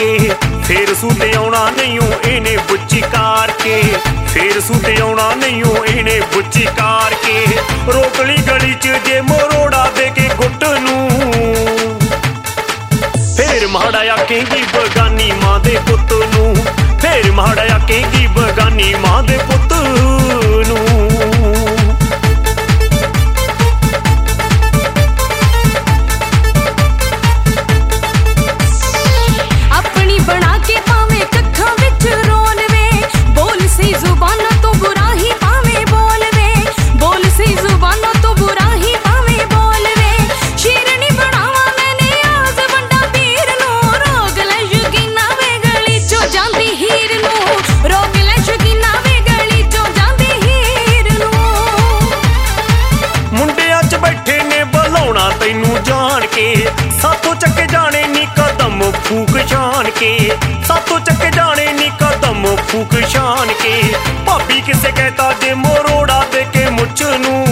के फिर सूते आउणा नहीं इहने बुच्ची कार के फिर सूते आउणा नहीं इहने बुच्ची कार के रोकली गली च जे मरोड़ा दे के गुट नूं फिर माड़ा आखेगी बगानी मां दे पुत नूं फिर माड़ा आखेगी बगानी मां दे पुत नूं। सातों चक्के जाने नी कदम फूक शान के सातों चक्के जाने नी कदम फूक शान के भाभी किसे कहता जे मोरोड़ा दे के मुझ नूं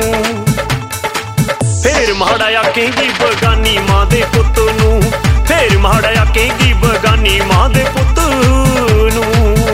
फिर माड़ा आखेगी बगानी मां दे पुत नूं फिर माड़ा आखेगी बगानी मां दे पुत नूं।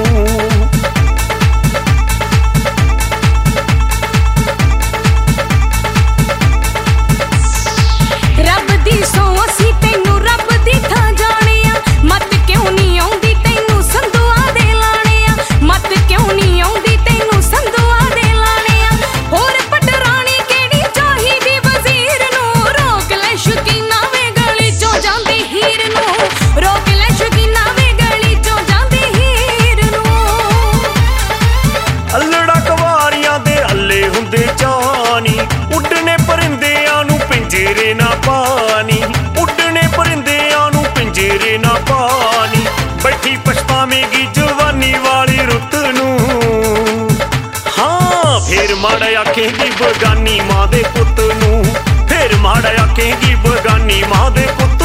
उड़ने परिंदियां नूं पिंजरे ना पानी उड़ने परिंदियां नूं पिंजरे ना पानी बैठी पछतावेगी जवानी वाली रुत नूं हाँ फिर माड़ा आखेगी बगानी मां दे पुत नूं फिर माड़ा आखेगी बगानी मां दे पुत